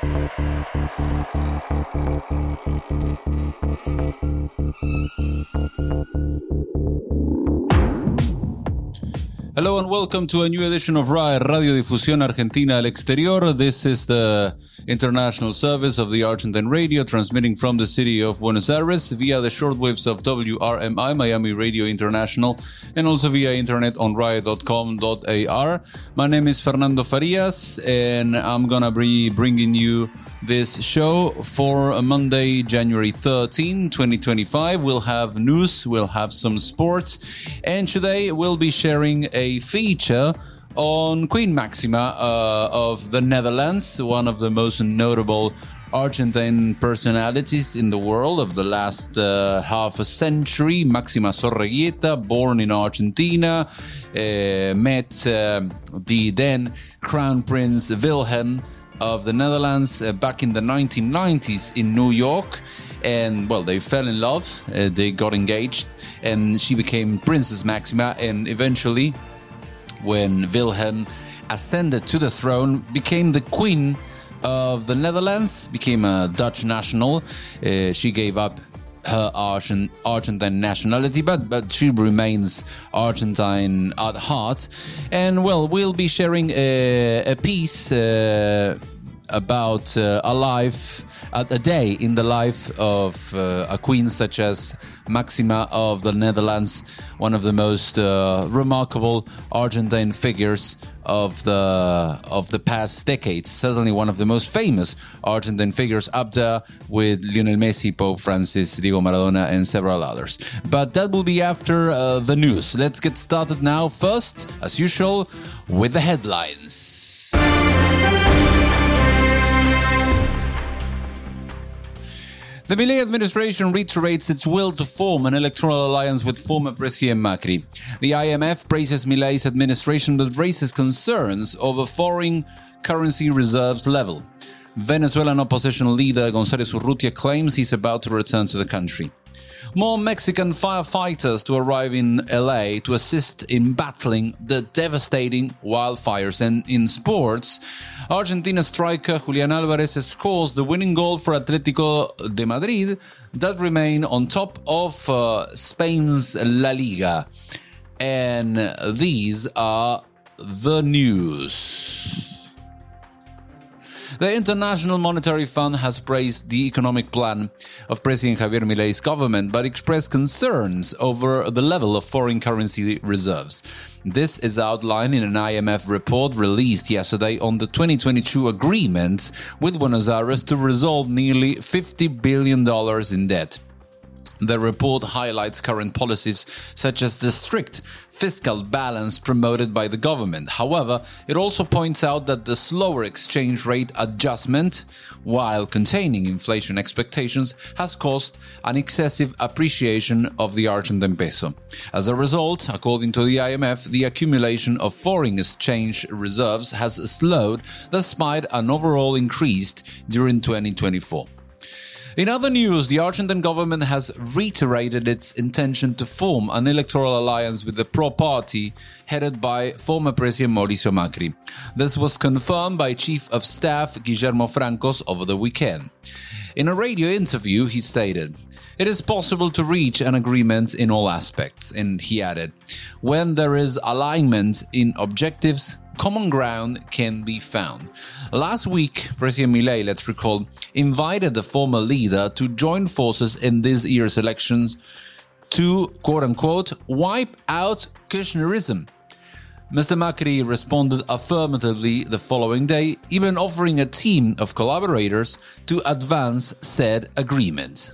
Hello and welcome to a new edition of RAE, Radio Difusión Argentina al Exterior. This is the international service of the Argentine radio, transmitting from the city of Buenos Aires via the shortwaves of WRMI, Miami Radio International, and also via internet on RAE.com.ar. My name is Fernando Farias, and I'm gonna be bringing you this show for Monday, January 13, 2025. We'll have news, we'll have some sports, and today we'll be sharing a feature on Queen Maxima of the Netherlands, one of the most notable Argentine personalities in the world of the last half a century. Maxima Zorreguieta, born in Argentina, met the then Crown Prince Wilhelm of the Netherlands back in the 1990s in New York, and well, they fell in love, they got engaged, and she became Princess Maxima, and eventually, when Wilhelm ascended to the throne, became the Queen of the Netherlands, became a Dutch national. She gave up her Argentine nationality, but she remains Argentine at heart. And well, we'll be sharing a piece about a day in the life of a queen such as Maxima of the Netherlands, one of the most remarkable Argentine figures of the past decades. Certainly one of the most famous Argentine figures, up there with Lionel Messi, Pope Francis, Diego Maradona, and several others. But that will be after the news. Let's get started now. First, as usual, with the headlines. The Milei administration reiterates its will to form an electoral alliance with former President Macri. The IMF praises Milei's administration but raises concerns over foreign currency reserves level. Venezuelan opposition leader González Urrutia claims he's about to return to the country. More Mexican firefighters to arrive in LA to assist in battling the devastating wildfires. And in sports, Argentina striker Julián Álvarez scores the winning goal for Atlético de Madrid that remain on top of Spain's La Liga. And these are the news. The International Monetary Fund has praised the economic plan of President Javier Milei's government, but expressed concerns over the level of foreign currency reserves. This is outlined in an IMF report released yesterday on the 2022 agreement with Buenos Aires to resolve nearly $50 billion in debt. The report highlights current policies such as the strict fiscal balance promoted by the government. However, it also points out that the slower exchange rate adjustment, while containing inflation expectations, has caused an excessive appreciation of the Argentine peso. As a result, according to the IMF, the accumulation of foreign exchange reserves has slowed despite an overall increase during 2024. In other news, the Argentine government has reiterated its intention to form an electoral alliance with the Pro Party headed by former President Mauricio Macri. This was confirmed by Chief of Staff Guillermo Francos over the weekend. In a radio interview, he stated, "It is possible to reach an agreement in all aspects," and he added, "When there is alignment in objectives, common ground can be found." Last week, President Milei, let's recall, invited the former leader to join forces in this year's elections to, quote-unquote, wipe out Kirchnerism. Mr. Macri responded affirmatively the following day, even offering a team of collaborators to advance said agreement.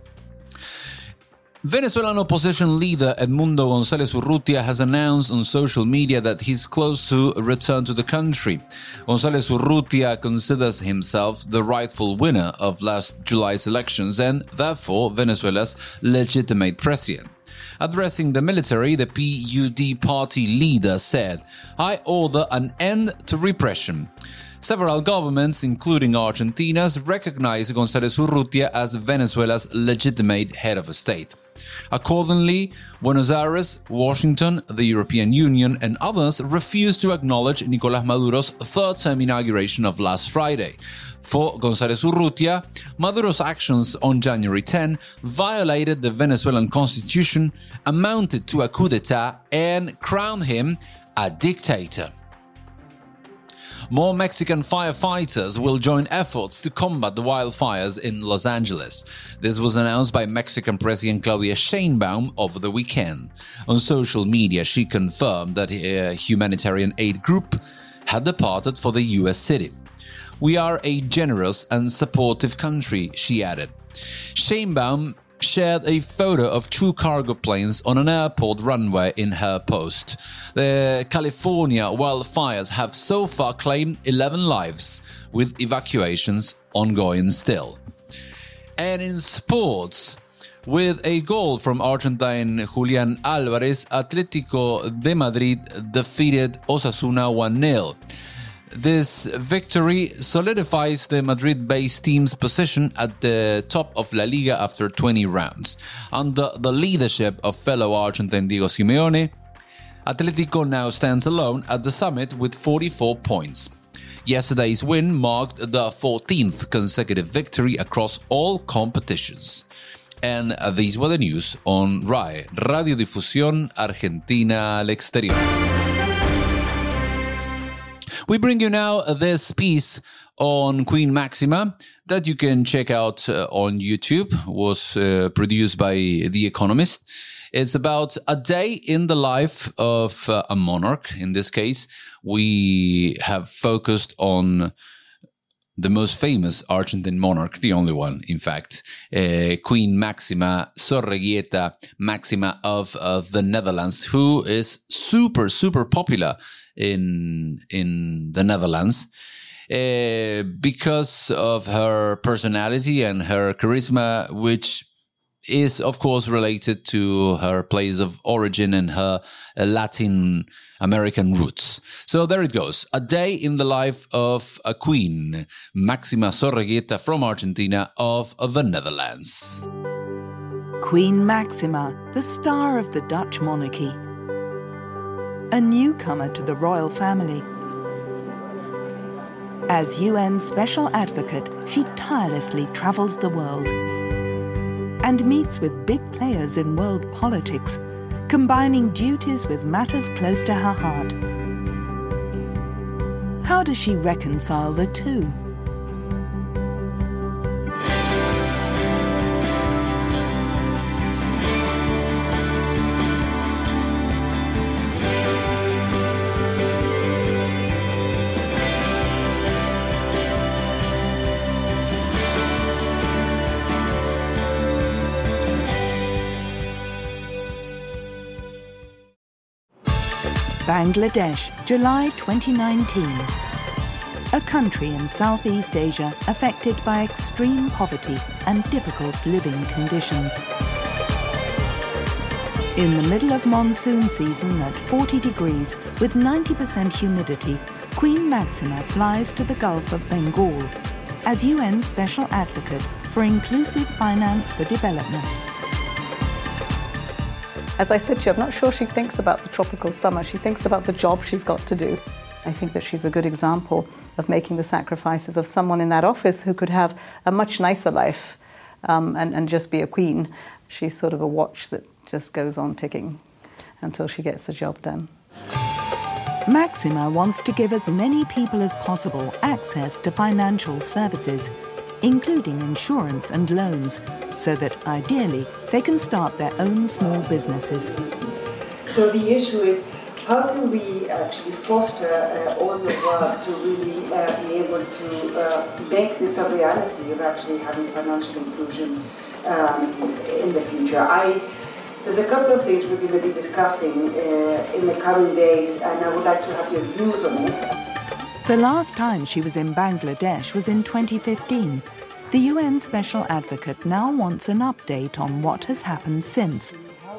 Venezuelan opposition leader Edmundo González Urrutia has announced on social media that he's close to return to the country. González Urrutia considers himself the rightful winner of last July's elections and, therefore, Venezuela's legitimate president. Addressing the military, the PUD party leader said, "I order an end to repression." Several governments, including Argentina's, recognize González Urrutia as Venezuela's legitimate head of state. Accordingly, Buenos Aires, Washington, the European Union, and others refused to acknowledge Nicolás Maduro's third-term inauguration of last Friday. For González Urrutia, Maduro's actions on January 10 violated the Venezuelan constitution, amounted to a coup d'etat, and crowned him a dictator. More Mexican firefighters will join efforts to combat the wildfires in Los Angeles. This was announced by Mexican President Claudia Sheinbaum over the weekend. On social media, she confirmed that a humanitarian aid group had departed for the U.S. city. "We are a generous and supportive country," she added. Sheinbaum shared a photo of two cargo planes on an airport runway in her post. The California wildfires have so far claimed 11 lives, with evacuations ongoing still. And in sports, with a goal from Argentine Julián Álvarez, Atlético de Madrid defeated Osasuna 1-0. This victory solidifies the Madrid-based team's position at the top of La Liga after 20 rounds. Under the leadership of fellow Argentine Diego Simeone, Atletico now stands alone at the summit with 44 points. Yesterday's win marked the 14th consecutive victory across all competitions. And these were the news on RAE, Radiodifusión Argentina al Exterior. We bring you now this piece on Queen Máxima that you can check out on YouTube. It was produced by The Economist. It's about a day in the life of a monarch. In this case, we have focused on the most famous Argentine monarch, the only one, in fact, Queen Máxima Zorreguieta Máxima of the Netherlands, who is super, super popular in the Netherlands because of her personality and her charisma, which is, of course, related to her place of origin and her Latin American roots. So there it goes. A day in the life of a queen, Máxima Zorreguieta from Argentina of the Netherlands. Queen Máxima, the star of the Dutch monarchy. A newcomer to the royal family. As UN Special Advocate, she tirelessly travels the world and meets with big players in world politics, combining duties with matters close to her heart. How does she reconcile the two? Bangladesh, July 2019. A country in Southeast Asia affected by extreme poverty and difficult living conditions. In the middle of monsoon season at 40 degrees with 90% humidity, Queen Máxima flies to the Gulf of Bengal as UN Special Advocate for Inclusive Finance for Development. As I said to you, I'm not sure she thinks about the tropical summer. She thinks about the job she's got to do. I think that she's a good example of making the sacrifices of someone in that office who could have a much nicer life and just be a queen. She's sort of a watch that just goes on ticking until she gets the job done. Máxima wants to give as many people as possible access to financial services, including insurance and loans, so that ideally they can start their own small businesses. So the issue is, how can we actually foster all the work to really be able to make this a reality of actually having financial inclusion in the future? There's a couple of things we're going to be discussing in the coming days, and I would like to have your views on it. The last time she was in Bangladesh was in 2015. The UN Special Advocate now wants an update on what has happened since.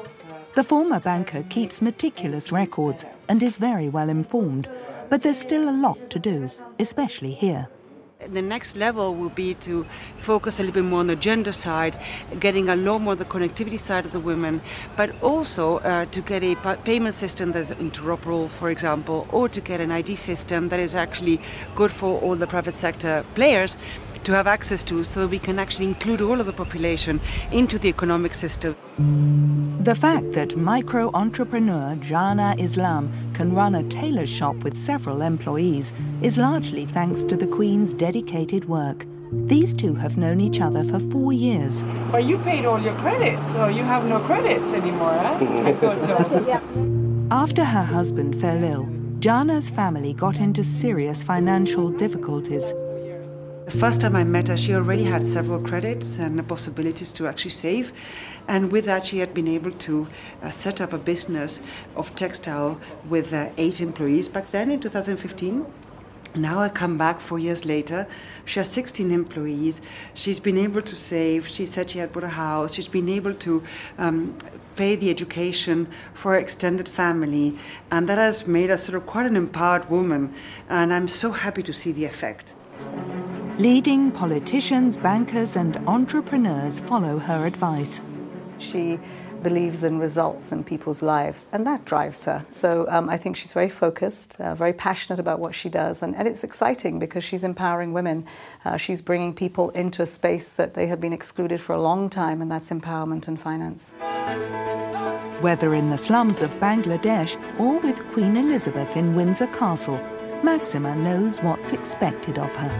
The former banker keeps meticulous records and is very well informed, but there's still a lot to do, especially here. The next level will be to focus a little bit more on the gender side, getting a lot more on the connectivity side of the women, but also to get a payment system that's interoperable, for example, or to get an ID system that is actually good for all the private sector players to have access to, so that we can actually include all of the population into the economic system. The fact that micro-entrepreneur Jana Islam can run a tailor shop with several employees is largely thanks to the Queen's dedicated work. These two have known each other for 4 years. But you paid all your credits, so you have no credits anymore, huh? I thought so. After her husband fell ill, Jana's family got into serious financial difficulties. The first time I met her, she already had several credits and possibilities to actually save. And with that, she had been able to set up a business of textile with 8 employees back then in 2015. Now I come back 4 years later. She has 16 employees. She's been able to save. She said she had bought a house. She's been able to pay the education for her extended family. And that has made her sort of quite an empowered woman. And I'm so happy to see the effect. Leading politicians, bankers and entrepreneurs follow her advice. She believes in results in people's lives, and that drives her. So I think she's very focused, very passionate about what she does, and it's exciting because she's empowering women. She's bringing people into a space that they have been excluded for a long time, and that's empowerment and finance. Whether in the slums of Bangladesh or with Queen Elizabeth in Windsor Castle, Maxima knows what's expected of her.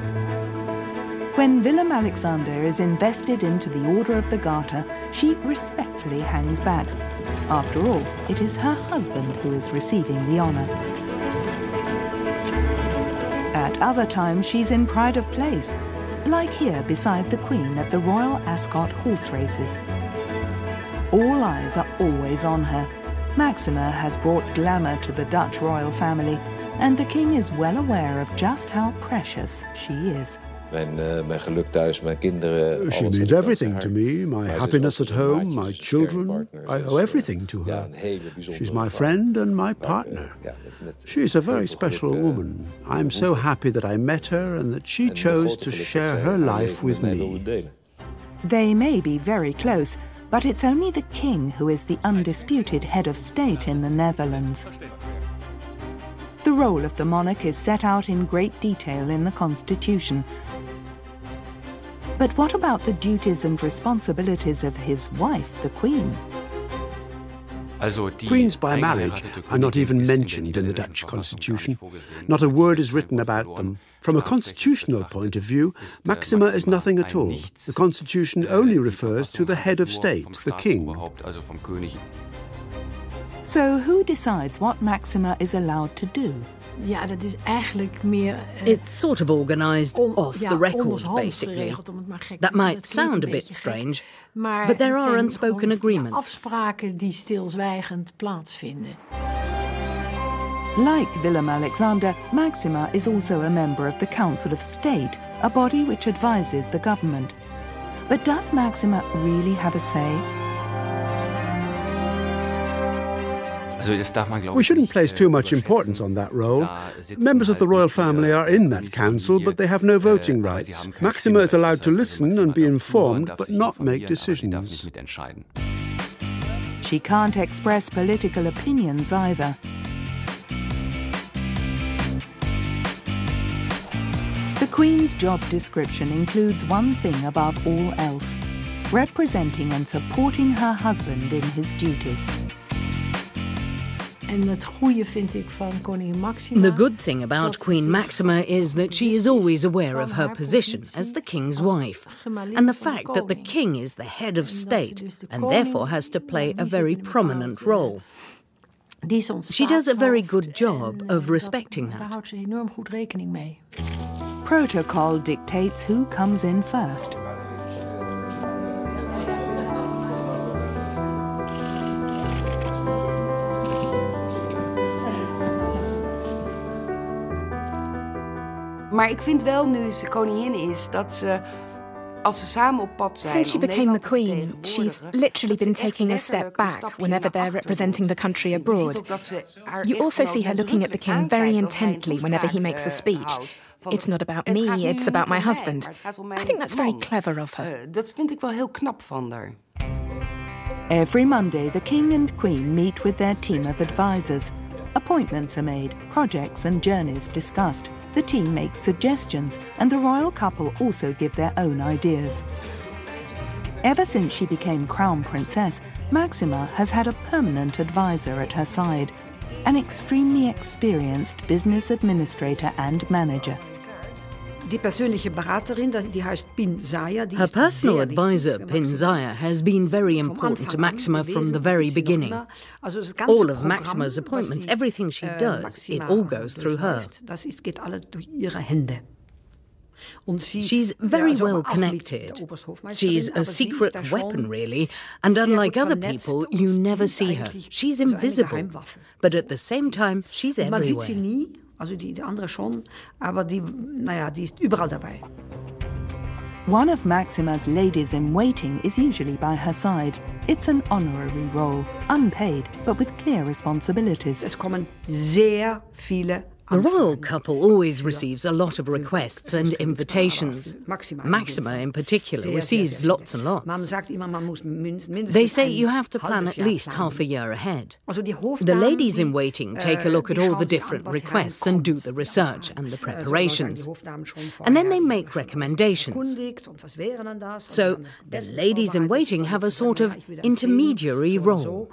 When Willem-Alexander is invested into the Order of the Garter, she respectfully hangs back. After all, it is her husband who is receiving the honour. At other times, she's in pride of place, like here beside the Queen at the Royal Ascot horse races. All eyes are always on her. Maxima has brought glamour to the Dutch royal family, and the King is well aware of just how precious she is. She means everything to me, my happiness at home, my children. I owe everything to her. She's my friend and my partner. She's a very special woman. I'm so happy that I met her and that she chose to share her life with me. They may be very close, but it's only the King who is the undisputed head of state in the Netherlands. The role of the monarch is set out in great detail in the Constitution. But what about the duties and responsibilities of his wife, the Queen? Queens by marriage are not even mentioned in the Dutch constitution. Not a word is written about them. From a constitutional point of view, Maxima is nothing at all. The constitution only refers to the head of state, the king. So who decides what Maxima is allowed to do? It's sort of organised off the record, basically. That might sound a bit strange, but there are unspoken agreements. Like Willem-Alexander, Maxima is also a member of the Council of State, a body which advises the government. But does Maxima really have a say? We shouldn't place too much importance on that role. Members of the royal family are in that council, but they have no voting rights. Maxima is allowed to listen and be informed, but not make decisions. She can't express political opinions either. The Queen's job description includes one thing above all else: representing and supporting her husband in his duties. The good thing about Queen Maxima is that she is always aware of her position as the king's wife, and the fact that the king is the head of state and therefore has to play a very prominent role. She does a very good job of respecting that. Protocol dictates who comes in first. Maar ik vind wel, nu ze koningin is, dat ze Since she became the Queen, she's literally been taking a step back whenever they're representing the country abroad. You also see her looking at the King very intently whenever he makes a speech. It's not about me, it's about my husband. I think that's very clever of her. Every Monday, the King and Queen meet with their team of advisors. Appointments are made, projects and journeys discussed. The team makes suggestions, and the royal couple also give their own ideas. Ever since she became Crown Princess, Maxima has had a permanent advisor at her side, an extremely experienced business administrator and manager. Her personal advisor, Bin Zaya, has been very important to Maxima from the very beginning. All of Maxima's appointments, everything she does, it all goes through her. She's very well connected. She's a secret weapon, really, and unlike other people, you never see her. She's invisible, but at the same time, she's everywhere. One of Maxima's ladies-in-waiting is usually by her side. It's an honorary role, unpaid, but with clear responsibilities. The royal couple always receives a lot of requests and invitations. Maxima, in particular, receives lots and lots. They say you have to plan at least half a year ahead. The ladies-in-waiting take a look at all the different requests and do the research and the preparations. And then they make recommendations. So the ladies-in-waiting have a sort of intermediary role.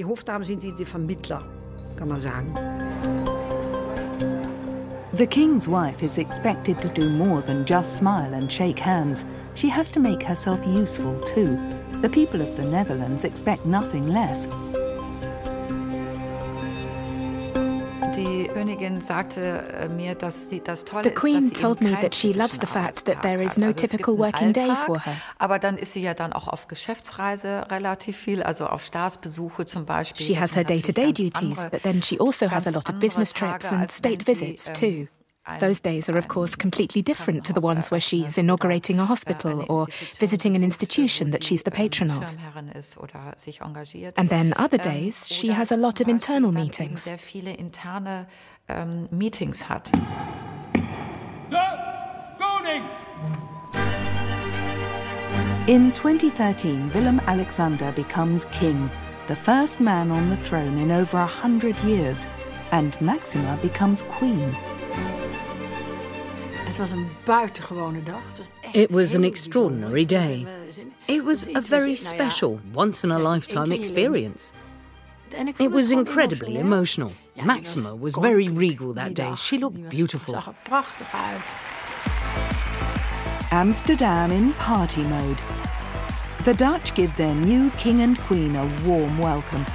The King's wife is expected to do more than just smile and shake hands. She has to make herself useful too. The people of the Netherlands expect nothing less. The Queen told me that she loves the fact that there is no typical working day for her. She has her day-to-day duties, but then she also has a lot of business trips and state visits too. Those days are, of course, completely different to the ones where she's inaugurating a hospital or visiting an institution that she's the patron of. And then other days, she has a lot of internal meetings. In 2013, Willem-Alexander becomes king, the first man on the throne in over 100 years, and Maxima becomes queen. It was an extraordinary day. It was a very special, once-in-a-lifetime experience. It was incredibly emotional. Maxima was very regal that day. She looked beautiful. Amsterdam in party mode. The Dutch give their new king and queen a warm welcome.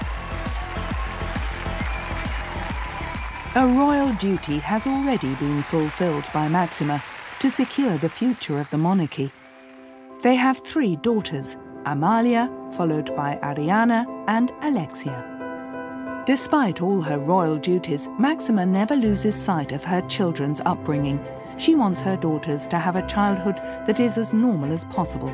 A royal duty has already been fulfilled by Maxima to secure the future of the monarchy. They have 3 daughters, Amalia, followed by Ariana and Alexia. Despite all her royal duties, Maxima never loses sight of her children's upbringing. She wants her daughters to have a childhood that is as normal as possible.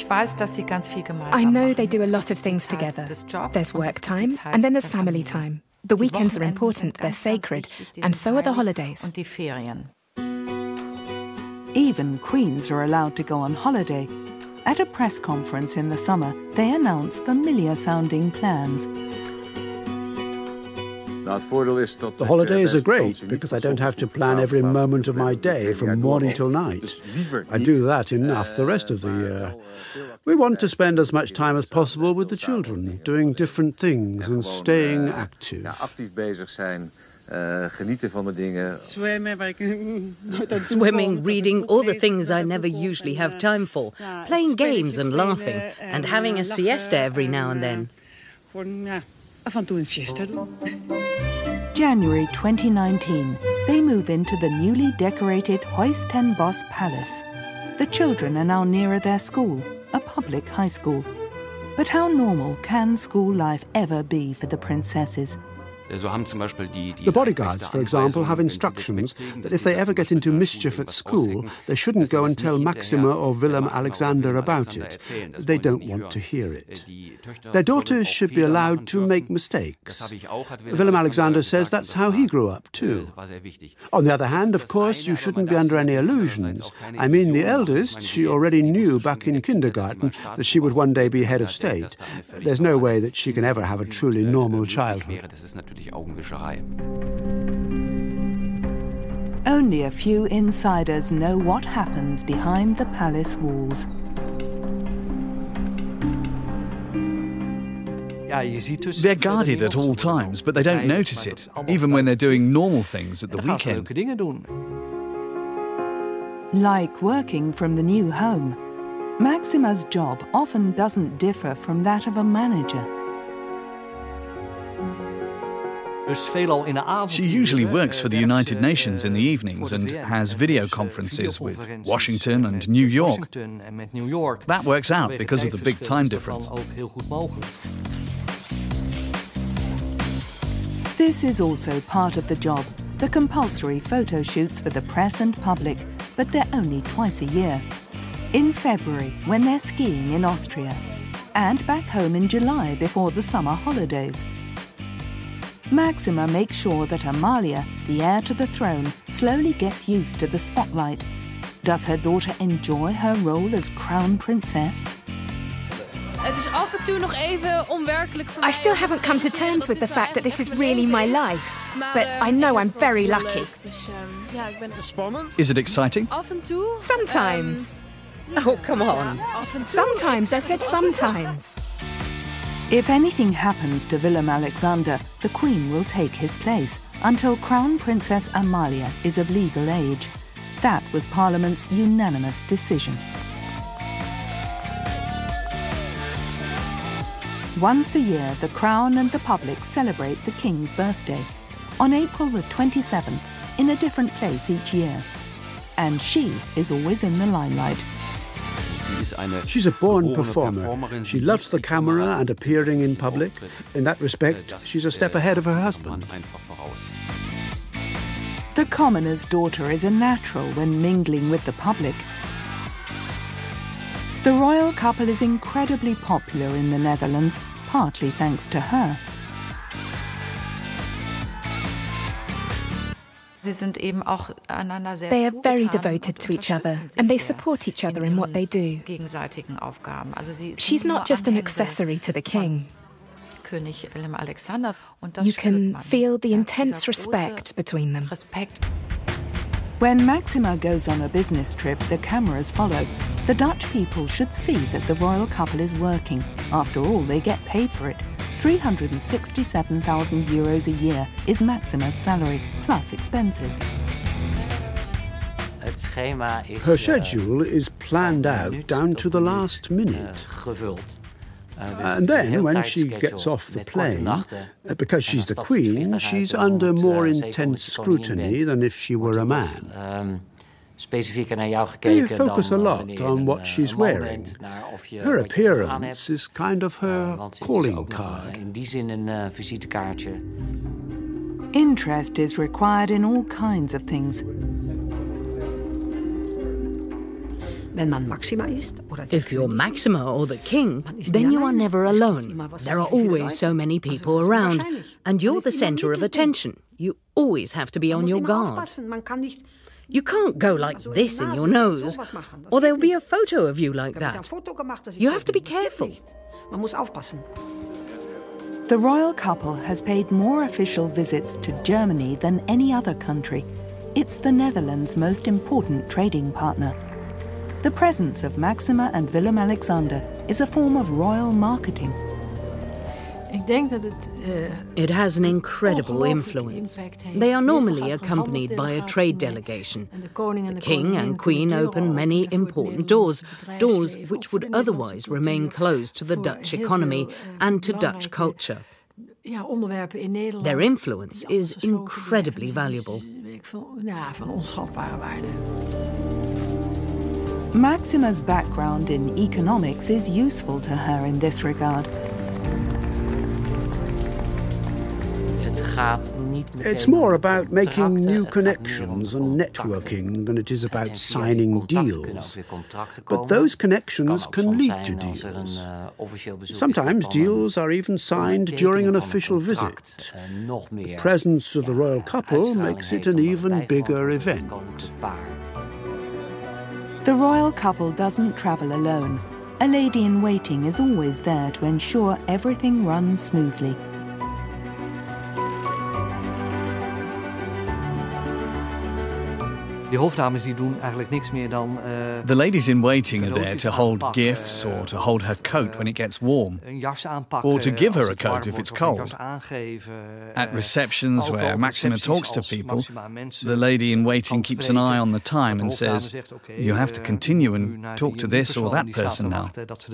I know they do a lot of things together. There's work time, and then there's family time. The weekends are important, they're sacred, and so are the holidays. Even queens are allowed to go on holiday. At a press conference in the summer, they announce familiar-sounding plans. The holidays are great because I don't have to plan every moment of my day from morning till night. I do that enough the rest of the year. We want to spend as much time as possible with the children, doing different things and staying active. Swimming, reading, all the things I never usually have time for, playing games and laughing, and having a siesta every now and then. January 2019, they move into the newly decorated Huis ten Bosch Palace. The children are now nearer their school, a public high school. But how normal can school life ever be for the princesses? The bodyguards, for example, have instructions that if they ever get into mischief at school, they shouldn't go and tell Maxima or Willem-Alexander about it. They don't want to hear it. Their daughters should be allowed to make mistakes. Willem-Alexander says that's how he grew up too. On the other hand, of course, you shouldn't be under any illusions. I mean, the eldest, she already knew back in kindergarten that she would one day be head of state. There's no way that she can ever have a truly normal childhood. Only a few insiders know what happens behind the palace walls. They're guarded at all times, but they don't notice it, even when they're doing normal things at the weekend. Like working from the new home, Maxima's job often doesn't differ from that of a manager. She usually works for the United Nations in the evenings and has video conferences with Washington and New York. That works out because of the big time difference. This is also part of the job, the compulsory photo shoots for the press and public, but they're only twice a year. In February, when they're skiing in Austria, and back home in July before the summer holidays. Maxima makes sure that Amalia, the heir to the throne, slowly gets used to the spotlight. Does her daughter enjoy her role as crown princess? I still haven't come to terms with the fact that this is really my life, but I know I'm very lucky. Is it exciting? Sometimes. Oh, come on. Sometimes, I said sometimes. If anything happens to Willem-Alexander, the Queen will take his place until Crown Princess Amalia is of legal age. That was Parliament's unanimous decision. Once a year, the Crown and the public celebrate the King's birthday, on April the 27th, in a different place each year. And she is always in the limelight. She's a born performer. She loves the camera and appearing in public. In that respect, she's a step ahead of her husband. The commoner's daughter is a natural when mingling with the public. The royal couple is incredibly popular in the Netherlands, partly thanks to her. They are very devoted to each other, and they support each other in what they do. She's not just an accessory to the king. You can feel the intense respect between them. When Maxima goes on a business trip, the cameras follow. The Dutch people should see that the royal couple is working. After all, they get paid for it. 367,000 euros a year is Maxima's salary, plus expenses. Her schedule is planned out down to the last minute. And then, when she gets off the plane, because she's the Queen, she's under more intense scrutiny than if she were a man. They focus a lot on what she's wearing. Her appearance is kind of her calling card. Interest is required in all kinds of things. If you're Maxima or the king, then you are never alone. There are always so many people around, and you're the centre of attention. You always have to be on your guard. You can't go like this in your nose, or there'll be a photo of you like that. You have to be careful. The royal couple has paid more official visits to Germany than any other country. It's the Netherlands' most important trading partner. The presence of Maxima and Willem-Alexander is a form of royal marketing. It has an incredible influence. They are normally accompanied by a trade delegation. The king and queen open many important doors which would otherwise remain closed to the Dutch economy and to Dutch culture. Their influence is incredibly valuable. Maxima's background in economics is useful to her in this regard. It's more about making new connections and networking than it is about signing deals. But those connections can lead to deals. Sometimes deals are even signed during an official visit. The presence of the royal couple makes it an even bigger event. The royal couple doesn't travel alone. A lady-in-waiting is always there to ensure everything runs smoothly. The ladies-in-waiting are there to hold gifts or to hold her coat when it gets warm, or to give her a coat if it's cold. At receptions where Maxima talks to people, the lady-in-waiting keeps an eye on the time and says, "You have to continue and talk to this or that person now."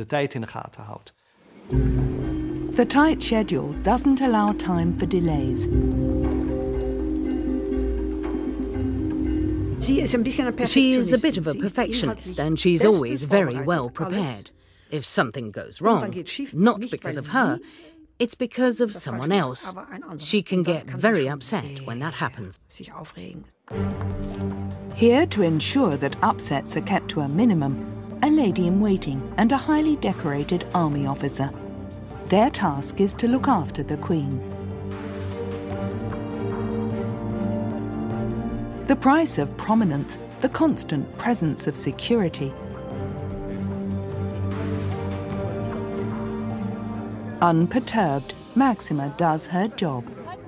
The tight schedule doesn't allow time for delays. She is a bit of a perfectionist, and she's always very well prepared. If something goes wrong, not because of her, it's because of someone else. She can get very upset when that happens. Here to ensure that upsets are kept to a minimum, a lady-in-waiting and a highly decorated army officer. Their task is to look after the Queen. The price of prominence, the constant presence of security. Unperturbed, Maxima does her job.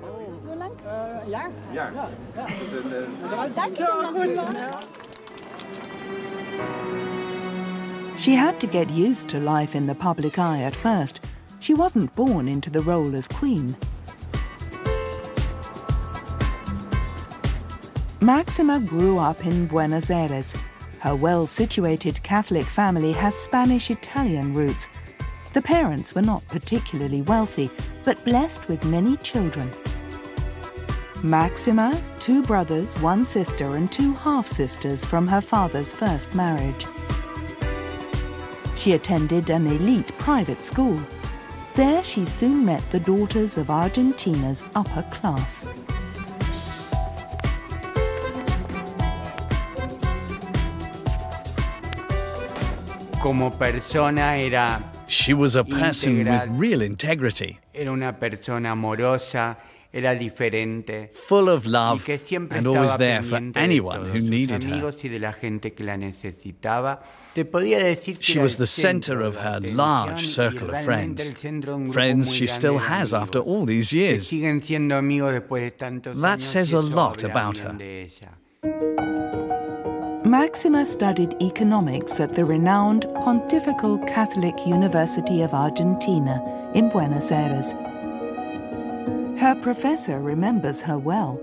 She had to get used to life in the public eye at first. She wasn't born into the role as Queen. Maxima grew up in Buenos Aires. Her well-situated Catholic family has Spanish-Italian roots. The parents were not particularly wealthy, but blessed with many children. Maxima, 2 brothers, 1 sister and 2 half-sisters from her father's first marriage. She attended an elite private school. There she soon met the daughters of Argentina's upper class. She was a person with real integrity, full of love, and always there for anyone who needed her. She was the center of her large circle of friends, friends she still has after all these years. That says a lot about her. Maxima studied economics at the renowned Pontifical Catholic University of Argentina in Buenos Aires. Her professor remembers her well.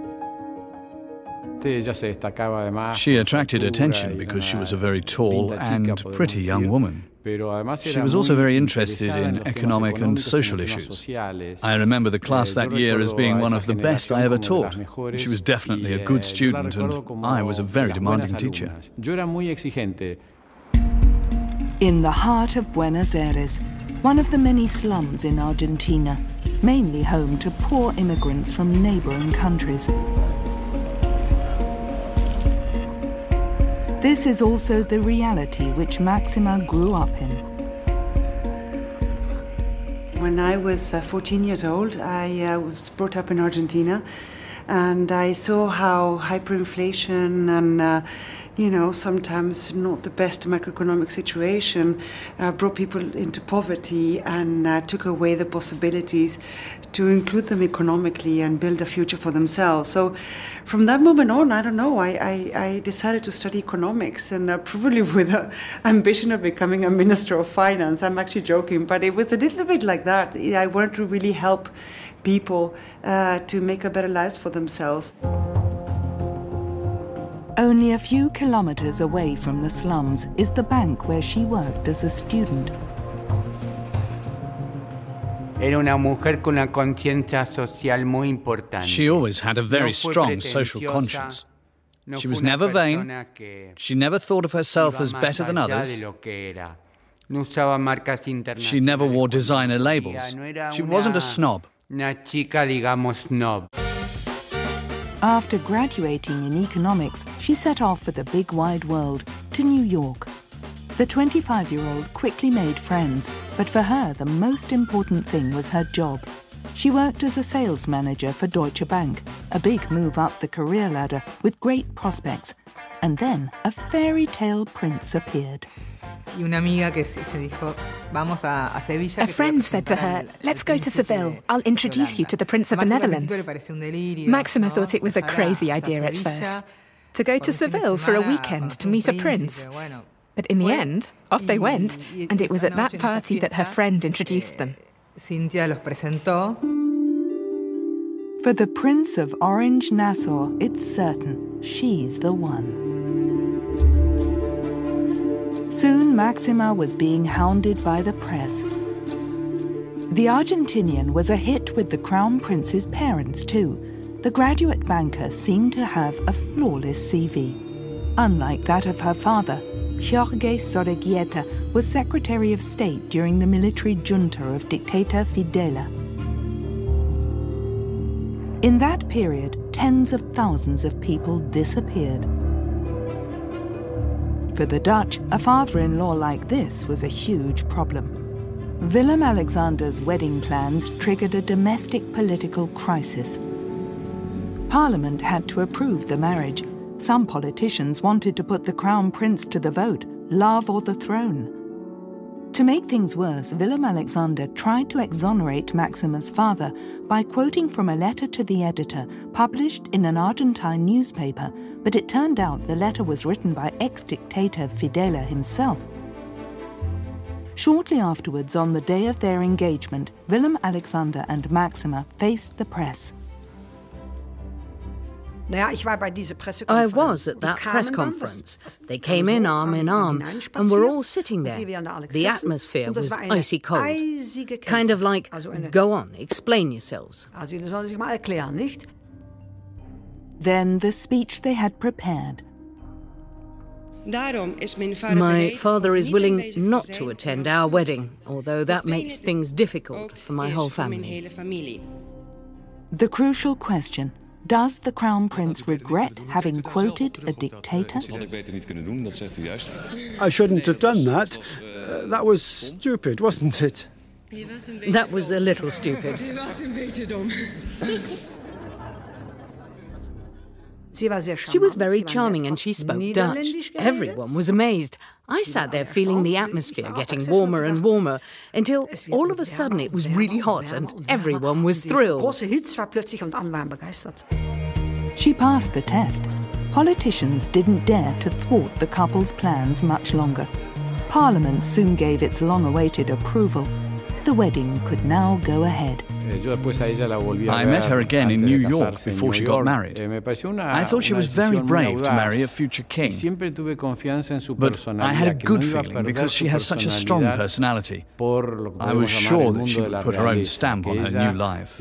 She attracted attention because she was a very tall and pretty young woman. She was also very interested in economic and social issues. I remember the class that year as being one of the best I ever taught. She was definitely a good student, and I was a very demanding teacher. In the heart of Buenos Aires, one of the many slums in Argentina, mainly home to poor immigrants from neighboring countries. This is also the reality which Maxima grew up in. When I was 14 years old, I was brought up in Argentina, and I saw how hyperinflation and sometimes not the best macroeconomic situation brought people into poverty and took away the possibilities to include them economically and build a future for themselves. So from that moment on, I don't know, I decided to study economics, and probably with the ambition of becoming a minister of finance. I'm actually joking, but it was a little bit like that. I wanted to really help people to make a better lives for themselves. Only a few kilometers away from the slums is the bank where she worked as a student. She always had a very strong social conscience. She was never vain. She never thought of herself as better than others. She never wore designer labels. She wasn't a snob. Una chica, digamos, snob. After graduating in economics, she set off for the big wide world, to New York. The 25-year-old quickly made friends, but for her the most important thing was her job. She worked as a sales manager for Deutsche Bank, a big move up the career ladder with great prospects. And then a fairy tale prince appeared. A friend said to her, "Let's go to Seville. I'll introduce you to the Prince of the Netherlands." Maxima thought it was a crazy idea at first, to go to Seville for a weekend to meet a prince. But in the end, off they went, and it was at that party that her friend introduced them. For the Prince of Orange-Nassau, it's certain she's the one. Soon Maxima was being hounded by the press. The Argentinian was a hit with the Crown Prince's parents too. The graduate banker seemed to have a flawless CV. Unlike that of her father, Jorge Sorreguieta was Secretary of State during the military junta of dictator Videla. In that period, tens of thousands of people disappeared. For the Dutch, a father-in-law like this was a huge problem. Willem-Alexander's wedding plans triggered a domestic political crisis. Parliament had to approve the marriage. Some politicians wanted to put the Crown Prince to the vote, love or the throne. To make things worse, Willem-Alexander tried to exonerate Maxima's father by quoting from a letter to the editor published in an Argentine newspaper, but it turned out the letter was written by ex-dictator Videla himself. Shortly afterwards, on the day of their engagement, Willem-Alexander and Maxima faced the press. I was at that press conference. They came in arm, and were all sitting there. The atmosphere was icy cold. Kind of like, go on, explain yourselves. Then the speech they had prepared. My father is willing not to attend our wedding, although that makes things difficult for my whole family. The crucial question: does the Crown Prince regret having quoted a dictator? I shouldn't have done that. That was stupid, wasn't it? That was a little stupid. She was very charming and she spoke Dutch. Everyone was amazed. I sat there feeling the atmosphere getting warmer and warmer until all of a sudden it was really hot and everyone was thrilled. She passed the test. Politicians didn't dare to thwart the couple's plans much longer. Parliament soon gave its long-awaited approval. The wedding could now go ahead. I met her again in New York before she got married. I thought she was very brave to marry a future king. But I had a good feeling because she has such a strong personality. I was sure that she would put her own stamp on her new life.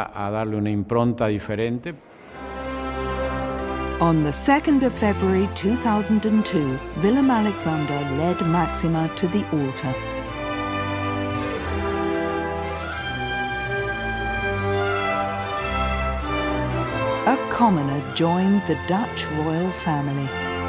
On the 2nd of February 2002, Willem-Alexander led Maxima to the altar. A commoner joined the Dutch royal family.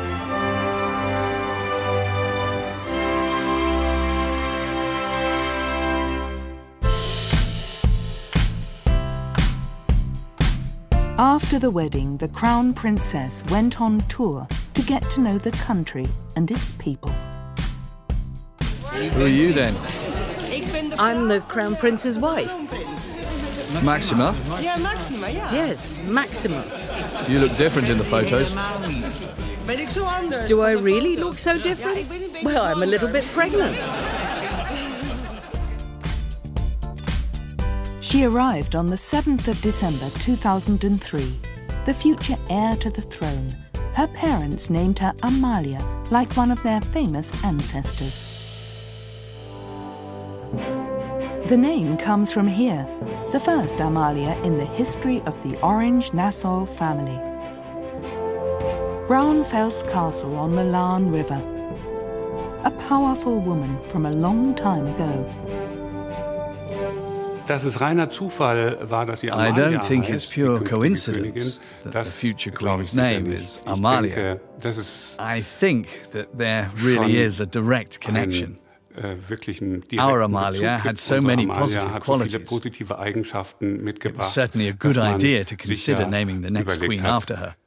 After the wedding, the Crown Princess went on tour to get to know the country and its people. Who are you then? I'm the Crown Prince's wife. Maxima? Yeah, Maxima, yeah. Yes, Maxima. You look different in the photos. Do I really look so different? Well, I'm a little bit pregnant. She arrived on the 7th of December 2003, the future heir to the throne. Her parents named her Amalia, like one of their famous ancestors. The name comes from here, the first Amalia in the history of the Orange-Nassau family. Braunfels Castle on the Lahn River. A powerful woman from a long time ago. I don't think it's pure coincidence that the future queen's name is Amalia. I think that there really is a direct connection. Our Amalia had so many positive qualities. It was certainly a good idea to consider naming the next queen after her.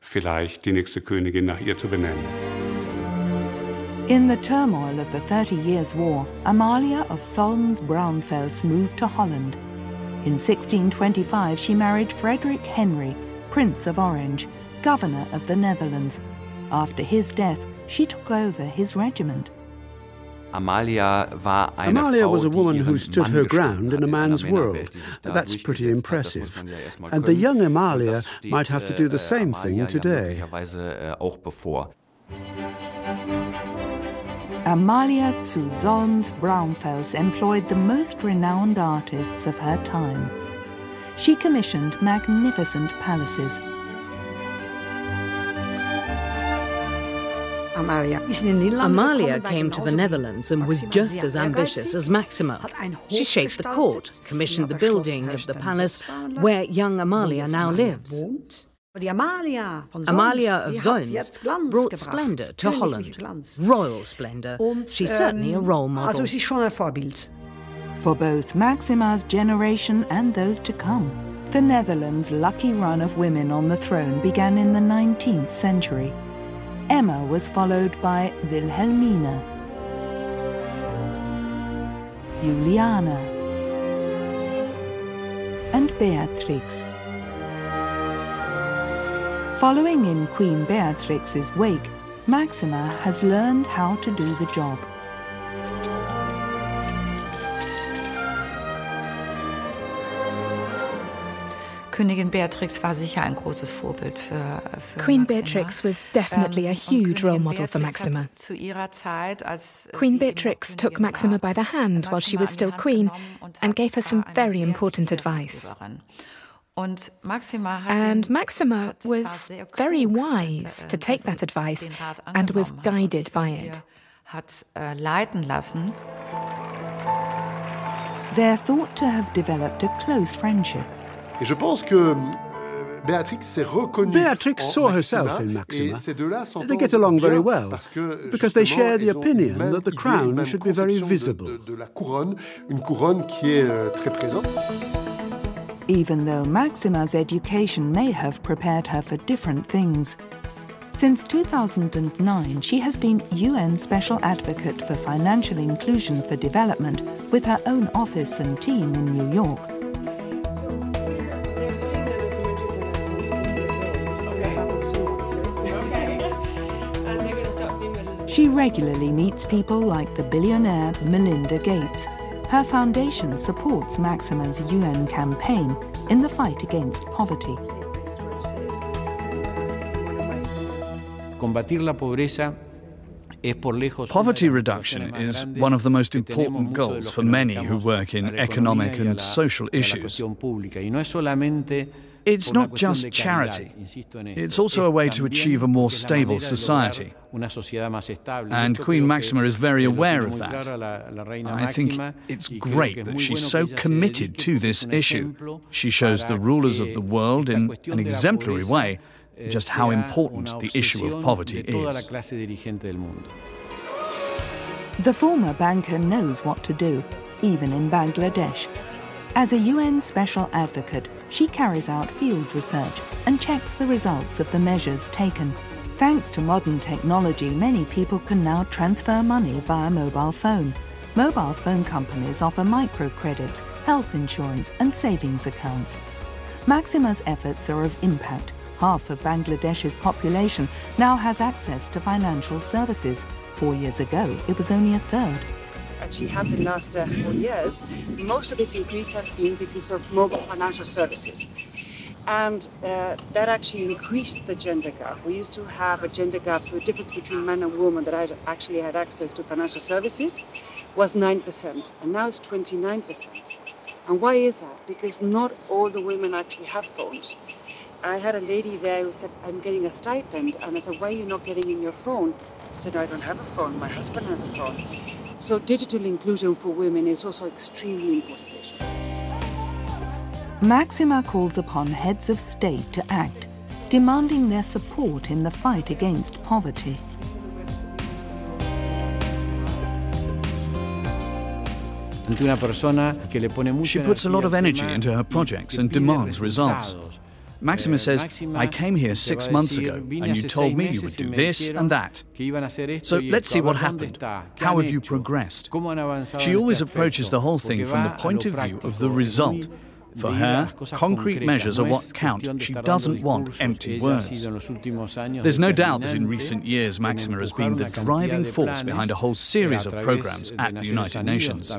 In the turmoil of the 30 Years' War, Amalia of Solms-Braunfels moved to Holland. In 1625, she married Frederick Henry, Prince of Orange, governor of the Netherlands. After his death, she took over his regiment. Amalia was a woman who stood her ground in a man's world. That's pretty impressive. And the young Amalia might have to do the same thing today. Amalia zu Solms-Braunfels employed the most renowned artists of her time. She commissioned magnificent palaces. Amalia came to the Netherlands and was just as ambitious as Maxima. She shaped the court, commissioned the building of the palace where young Amalia now lives. Amalia of Solms brought splendour to Holland, royal splendour. She's certainly a role model. For both Maxima's generation and those to come, the Netherlands' lucky run of women on the throne began in the 19th century. Emma was followed by Wilhelmina, Juliana, and Beatrix. Following in Queen Beatrix's wake, Maxima has learned how to do the job. Queen Beatrix was definitely a huge role model for Maxima. Queen Beatrix took Maxima by the hand while she was still queen and gave her some very important advice. And Maxima was very wise to take that advice and was guided by it. They're thought to have developed a close friendship. Beatrix saw herself in Maxima. They get along very well, because they share the opinion that the crown should be very visible. Even though Maxima's education may have prepared her for different things. Since 2009, she has been UN Special Advocate for Financial Inclusion for Development with her own office and team in New York. She regularly meets people like the billionaire Melinda Gates. Her foundation supports Maxima's UN campaign in the fight against poverty. Poverty reduction is one of the most important goals for many who work in economic and social issues. It's not just charity. It's also a way to achieve a more stable society. And Queen Maxima is very aware of that. I think it's great that she's so committed to this issue. She shows the rulers of the world in an exemplary way just how important the issue of poverty is. The former banker knows what to do, even in Bangladesh. As a UN Special Advocate, she carries out field research and checks the results of the measures taken. Thanks to modern technology, many people can now transfer money via mobile phone. Mobile phone companies offer microcredits, health insurance and savings accounts. Maxima's efforts are of impact. Half of Bangladesh's population now has access to financial services. 4 years ago, it was only a third. Actually happened in the last 4 years. Most of this increase has been because of mobile financial services. And that actually increased the gender gap. We used to have a gender gap, so the difference between men and women that actually had access to financial services was 9%, and now it's 29%. And why is that? Because not all the women actually have phones. I had a lady there who said, I'm getting a stipend, and I said, why are you not getting in your phone? She said, no, I don't have a phone, my husband has a phone. So digital inclusion for women is also extremely important. Maxima calls upon heads of state to act, demanding their support in the fight against poverty. She puts a lot of energy into her projects and demands results. Maxima says, I came here 6 months ago and you told me you would do this and that. So let's see what happened. How have you progressed? She always approaches the whole thing from the point of view of the result. For her, concrete measures are what count. She doesn't want empty words. There's no doubt that in recent years Maxima has been the driving force behind a whole series of programs at the United Nations.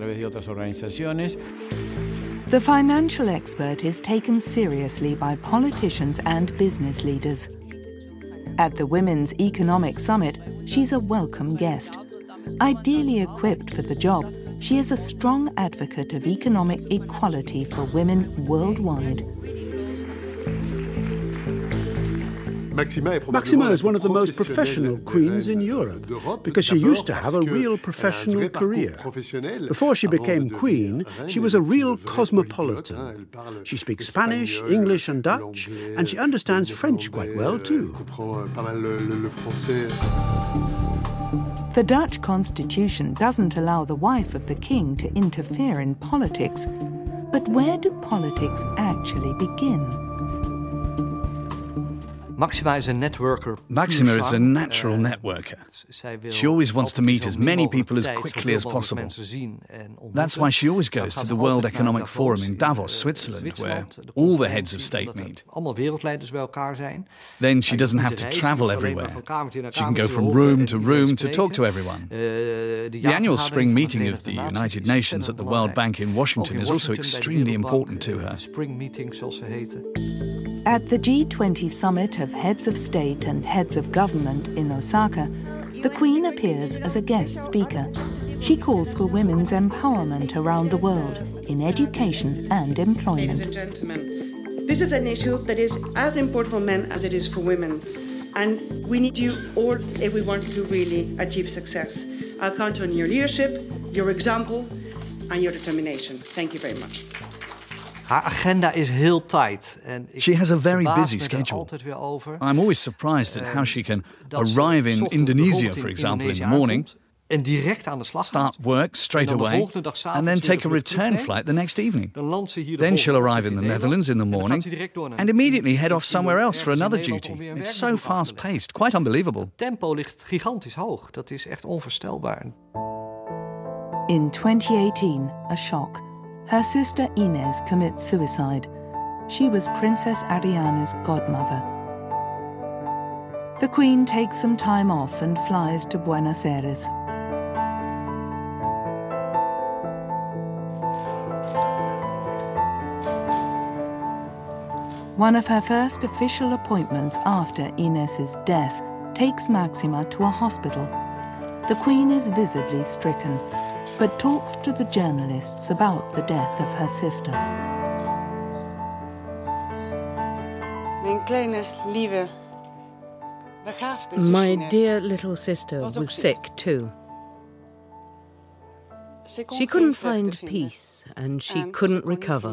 The financial expert is taken seriously by politicians and business leaders. At the Women's Economic Summit, she's a welcome guest. Ideally equipped for the job, she is a strong advocate of economic equality for women worldwide. Maxima is one of the most professional queens in Europe because she used to have a real professional career. Before she became queen, she was a real cosmopolitan. She speaks Spanish, English and Dutch, and she understands French quite well too. The Dutch constitution doesn't allow the wife of the king to interfere in politics, but where do politics actually begin? Maxima is a networker. Maxima is a natural networker. She always wants to meet as many people as quickly as possible. That's why she always goes to the World Economic Forum in Davos, Switzerland, where all the heads of state meet. Then she doesn't have to travel everywhere. She can go from room to talk to everyone. The annual spring meeting of the United Nations at the World Bank in Washington is also extremely important to her. At the G20 summit of heads of state and heads of government in Osaka, the Queen appears as a guest speaker. She calls for women's empowerment around the world in education and employment. Ladies and gentlemen, this is an issue that is as important for men as it is for women. And we need you all if we want to really achieve success. I'll count on your leadership, your example, and your determination. Thank you very much. Haar agenda is heel tight. She has a very busy schedule. I'm always surprised at how she can arrive in Indonesia, for example, in the morning, start work straight away, and then take a return flight the next evening. Then she'll arrive in the Netherlands in the morning and immediately head off somewhere else for another duty. It's so fast-paced, quite unbelievable. Tempo ligt gigantisch hoog. Dat is echt onvoorstelbaar. In 2018, a shock. Her sister Inés commits suicide. She was Princess Ariana's godmother. The Queen takes some time off and flies to Buenos Aires. One of her first official appointments after Inés's death takes Maxima to a hospital. The Queen is visibly stricken, but talks to the journalists about the death of her sister. My dear little sister was sick too. She couldn't find peace and she couldn't recover.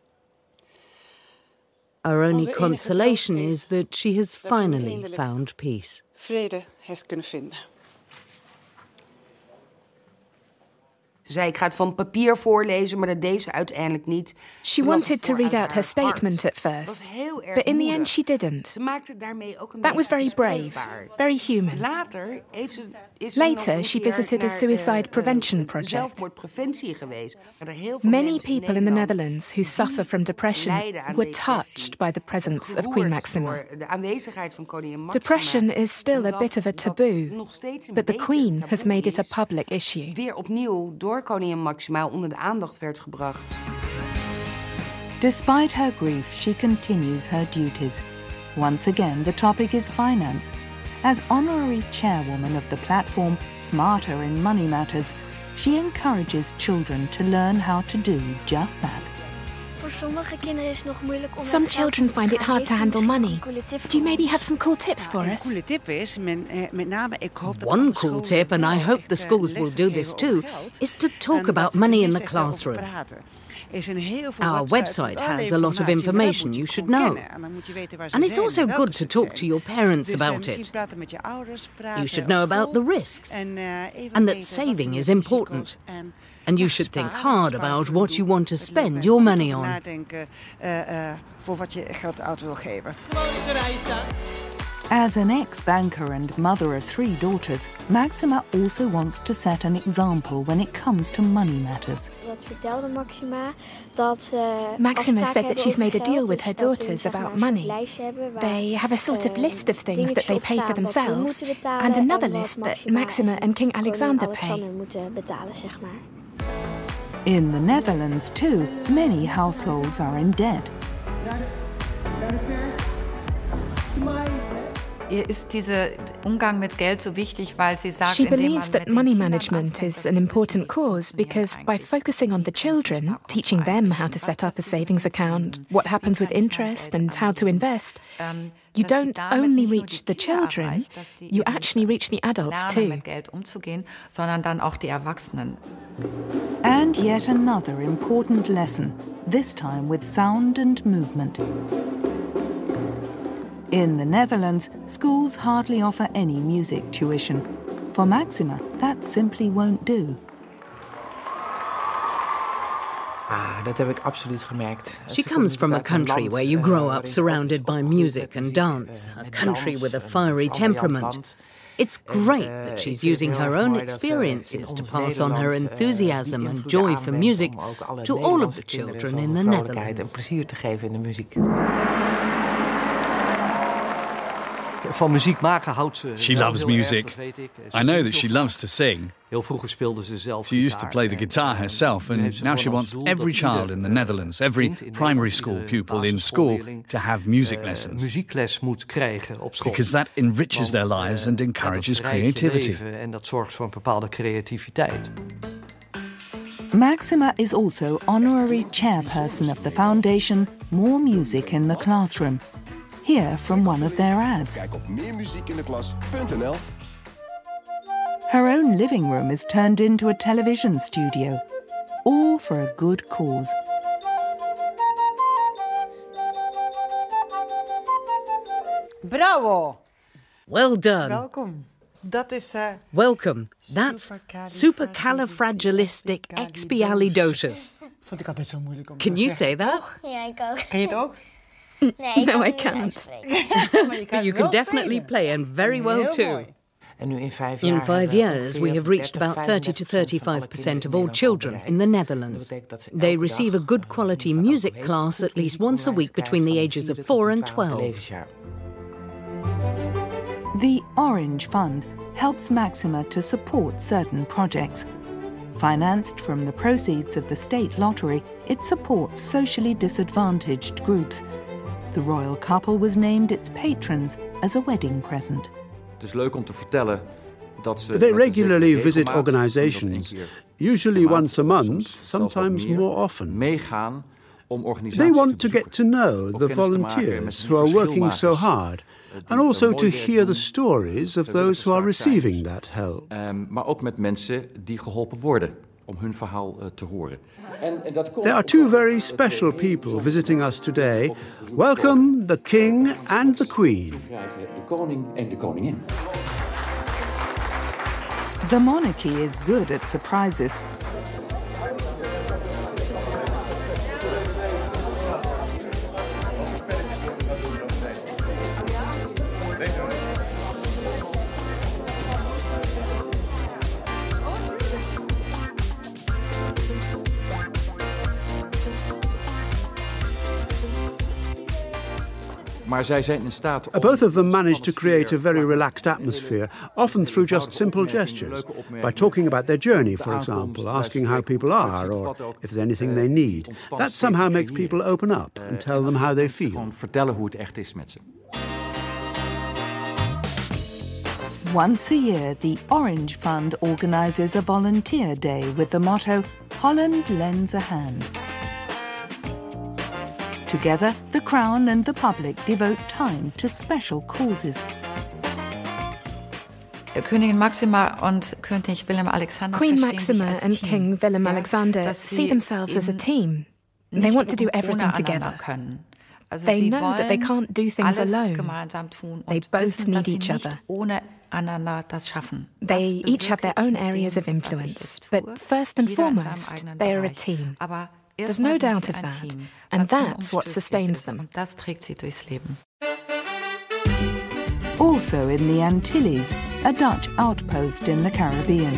Our only consolation is that she has finally found peace. Ze zei, ik ga het van papier voorlezen, maar dat deed ze uiteindelijk niet. She wanted to read out her statement at first, but in the end she didn't. That was very brave, very human. Later, she visited a suicide prevention project. Many people in the Netherlands who suffer from depression were touched by the presence of Queen Maxima. Depression is still a bit of a taboo, but the Queen has made it a public issue. Koningin Maxima onder de aandacht werd gebracht. Despite her grief, she continues her duties. Once again, the topic is finance. As honorary chairwoman of the platform Smarter in Money Matters, she encourages children to learn how to do just that. Some children find it hard to handle money. Do you maybe have some cool tips for us? One cool tip, and I hope the schools will do this too, is to talk about money in the classroom. Our website has a lot of information you should know. And it's also good to talk to your parents about it. You should know about the risks and that saving is important. And you should think hard about what you want to spend your money on. As an ex-banker and mother of 3 daughters, Maxima also wants to set an example when it comes to money matters. Maxima said that she's made a deal with her daughters about money. They have a sort of list of things that they pay for themselves, and another list that Maxima and King Alexander pay. In the Netherlands, too, many households are in debt. Ihr ist dieser Umgang mit Geld so wichtig, weil sie sagt, she believes that money management is an important cause because by focusing on the children, teaching them how to set up a savings account, what happens with interest and how to invest, you don't only reach the children, you actually reach the adults too. Mit Geld umzugehen, sondern dann auch die Erwachsenen. And yet another important lesson, this time with sound and movement. In the Netherlands, schools hardly offer any music tuition. For Maxima, that simply won't do. Dat heb ik absoluut gemerkt. She comes from a country where you grow up surrounded by music and dance, a country with a fiery temperament. It's great that she's using her own experiences to pass on her enthusiasm and joy for music to all of the children in the Netherlands. Van muziek maken houdt ze. She loves music. I know that she loves to sing. Heel vroeger speelde ze zelf. She used to play the guitar herself, and now she wants every child in the Netherlands, every primary school pupil in school, to have music lessons. Muziekles moet krijgen op school. Because that enriches their lives and encourages creativity. En dat zorgt voor een bepaalde creativiteit. Maxima is also honorary chairperson of the foundation More Music in the Classroom. Hear from one of their ads. Kijk op meermuziekinteklas.nl. Her own living room is turned into a television studio, all for a good cause. Bravo! Well done. Welkom. Dat is... Welcome. That's supercalifragilisticexpialidocious. Vond ik altijd zo moeilijk om Can you say that? Ja, ik ook. Kan je het ook? Nee, no, I can't. But you can definitely play and very well too. In 5 years, we have reached about 30 to 35% of all children in the Netherlands. They receive a good quality music class at least once a week between the ages of 4 and 12. The Orange Fund helps Maxima to support certain projects. Financed from the proceeds of the state lottery, it supports socially disadvantaged groups. The royal couple was named its patrons as a wedding present. Het is leuk om te vertellen dat ze... They regularly visit organizations, usually once a month, sometimes more often. Meegaan om organisaties They want to get to know the volunteers who are working so hard, and also to hear the stories of those who are receiving that help. Maar ook met mensen die geholpen worden, om hun verhaal te horen. There are 2 very special people visiting us today. Welcome the King and the Queen. De koning en de koningin. The monarchy is good at surprises. Maar zij zijn in staat om... Both of them managed to create a very relaxed atmosphere, often through just simple gestures, by talking about their journey, for example, asking how people are, or if there's anything they need. That somehow makes people open up and tell them how they feel. Vertellen hoe het echt is met ze. Once a year, the Orange Fund organises a volunteer day with the motto, Holland lends a hand. Together, the Crown and the public devote time to special causes. Königin Maxima und König Willem Alexander Queen Maxima and King Willem Alexander see themselves as a team. They want to do everything together. They know that they can't do things alone. They both need each other. They each have their own areas of influence, but first and foremost, they are a team. There's no doubt of that, and that's what sustains them. Also in the Antilles, a Dutch outpost in the Caribbean,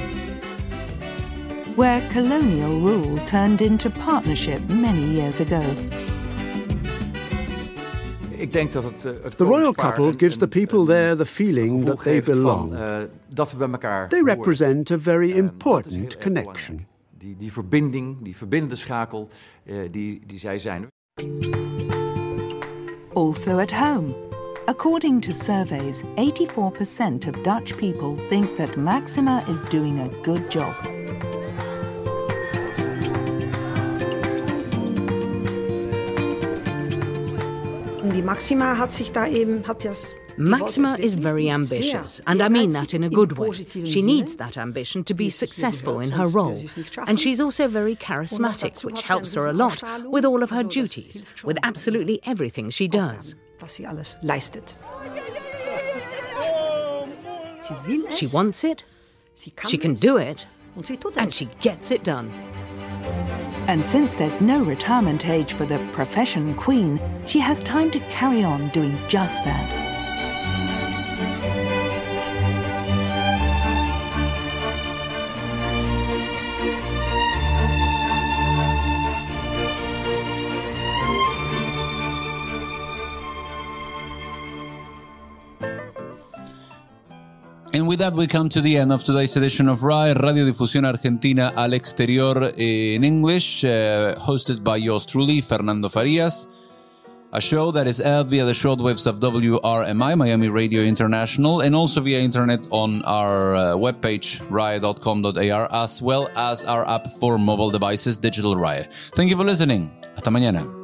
where colonial rule turned into partnership many years ago. The royal couple gives the people there the feeling that they belong. They represent a very important connection. Die verbinding, die verbindende schakel die zij zijn. Also at home. According to surveys, 84% of Dutch people think that Maxima is doing a good job. Maxima is very ambitious, and I mean that in a good way. She needs that ambition to be successful in her role. And she's also very charismatic, which helps her a lot with all of her duties, with absolutely everything she does. She wants it, she can do it, and she gets it done. And since there's no retirement age for the profession queen, she has time to carry on doing just that. And with that, we come to the end of today's edition of RAI, Radiodifusión Argentina al Exterior in English, hosted by yours truly, Fernando Farias. A show that is aired via the shortwaves of WRMI, Miami Radio International, and also via internet on our webpage, rai.com.ar, as well as our app for mobile devices, Digital RAI. Thank you for listening. Hasta mañana.